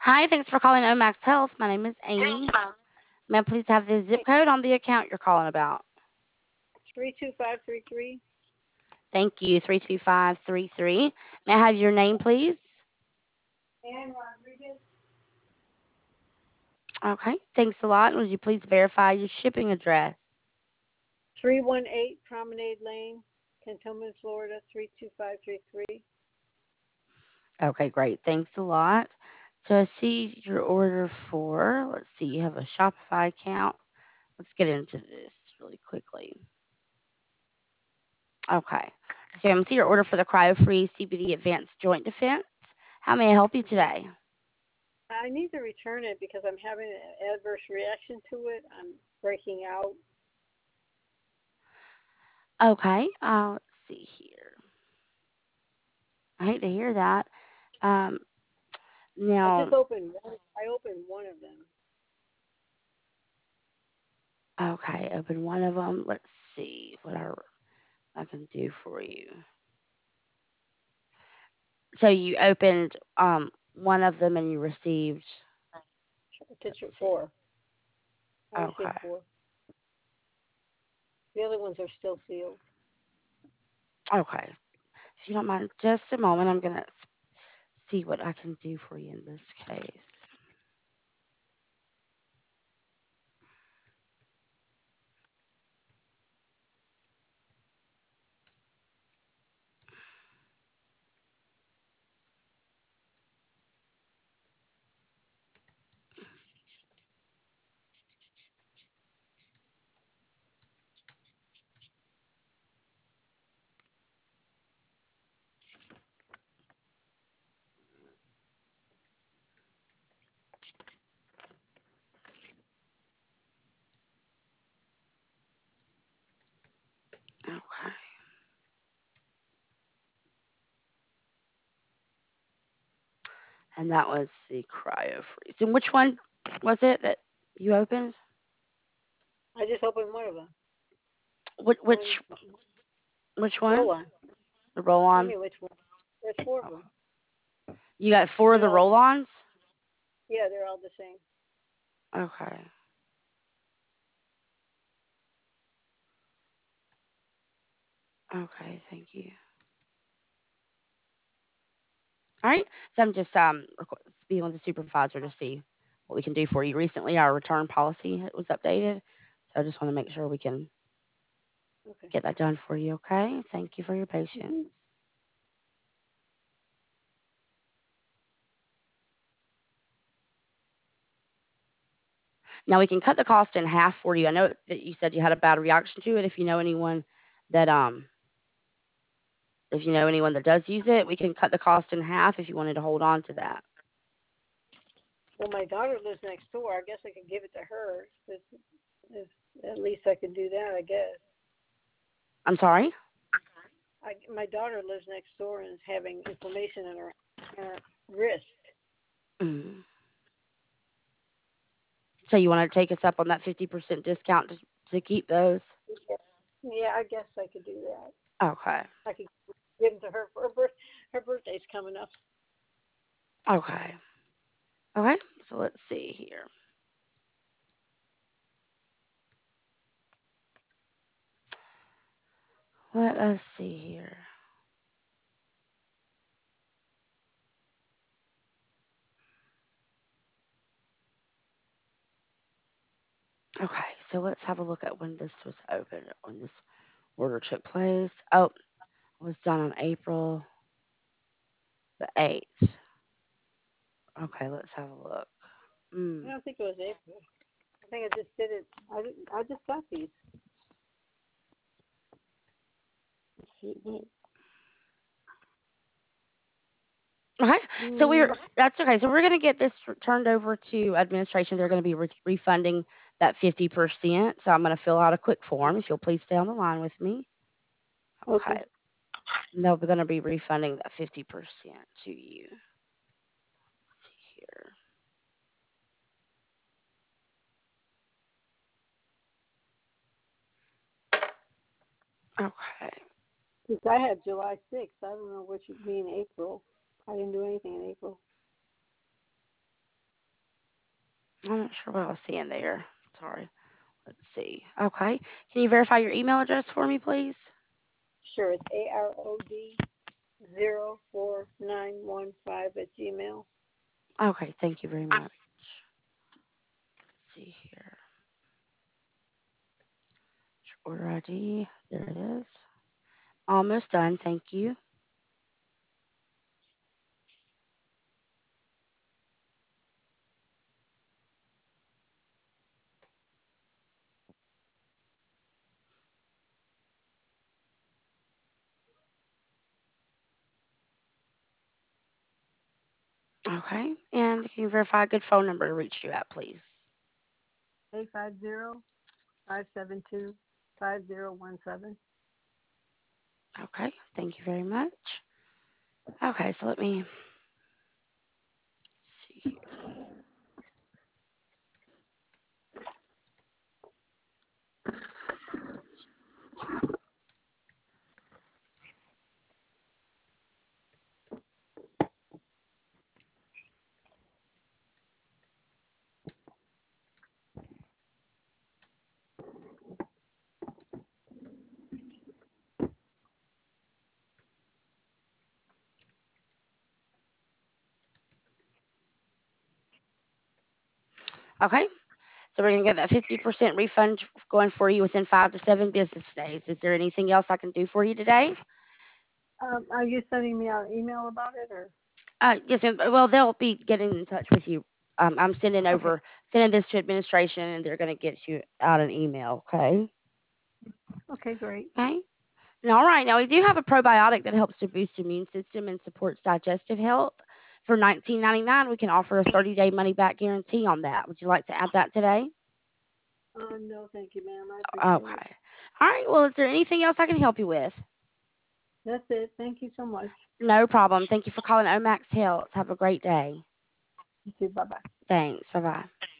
Hi, thanks for calling Omax Health. My name is Amy. May I please have the zip code on the account you're calling about? 32533. Thank you, 32533. May I have your name, please? Ann Rodriguez. Okay, thanks a lot. Would you please verify your shipping address? 318 Promenade Lane, Cantonment, Florida 32533. Okay, great. Thanks a lot. So I see your order for, let's see, you have a Shopify account. Let's get into this really quickly. Okay. So I'm see your order for the cryo-free CBD Advanced Joint Defense. How may I help you today? I need to return it because I'm having an adverse reaction to it. I'm breaking out. Okay. Let's see here. I hate to hear that. Um, I now, just opened one. I opened one of them. okay, open one of them. Let's see what I can do for you. So you opened one of them and you received. Teacher Let's see. four. I received Okay. four. The other ones are still sealed. Okay. If you don't mind, just a moment. I'm gonna see what I can do for you in this case. Okay. And that was the cryo freeze. And which one was it that you opened? I just opened one of them. Which One which which one? roll on. The roll Tell on. me which one. There's four of them. You got four of They're the all roll ons. yeah, they're all the same. Okay. Okay. Thank you. All right. So I'm just speaking with the supervisor to see what we can do for you. Recently, our return policy was updated, so I just want to make sure we can Okay. get that done for you. Okay. Thank you for your Hmm. patience. Now we can cut the cost in half for you. I know that you said you had a bad reaction to it. That um if you know anyone that does use it, we can cut the cost in half if you wanted to hold on to that. Well, my daughter lives next door. I guess I could give it to her. If at least I could do that, I guess. I'm sorry. My daughter lives next door and is having inflammation in her wrist. Mm. So you want to take us up on that 50% discount to keep those? Yeah, yeah, I guess I could do that. Okay. I could give them to her for her birthday's coming up. Okay. Okay. So let's see here. Let us see here. Okay. So let's have a look at when this was open, when this order took place. Oh, it was done on April the 8th. Okay. Let's have a look. I Mm. don't think it was April. I think I just did it. I just got these. Let's see. Okay. So Mm, that's okay. So we're going to get this turned over to administration. They're going to be refunding that 50%. So I'm going to fill out a quick form. If you'll please stay on the line with me. okay. Okay. And they're going to be refunding that 50% to you. Let's see here. Okay. Since I had July 6th, I don't know what you mean April. I didn't do anything in April. I'm not sure what I was seeing there. Sorry. Let's see. Okay. Can you verify your email address for me, please? Sure, it's AROD 04915 at Gmail. Okay. Thank you very much. Let's see here. Order ID. There it is. Almost done. Thank you. Okay. And can you verify a good phone number to reach you at, please? 850-572-5017. Okay. Thank you very much. Okay. So let me see here. Okay. So we're going to get that 50% refund going for you within 5 to 7 business days. Is there anything else I can do for you today? Are you sending me an email about it or? Yes, ma'am. Well, they'll be getting in touch with you. I'm Okay. sending this to administration, and they're going to get you out an email. Okay. Okay, great. Okay. And all right. Now we do have a probiotic that helps to boost immune system and supports digestive health. For 19.99, we can offer a 30-day money back guarantee on that. Would you like to add that today? No, thank you, ma'am. I appreciate it. Okay. All right. Well, is there anything else I can help you with? That's it. Thank you so much. No problem. Thank you for calling Omax Health. Have a great day. You too. Bye bye. Thanks. Bye bye.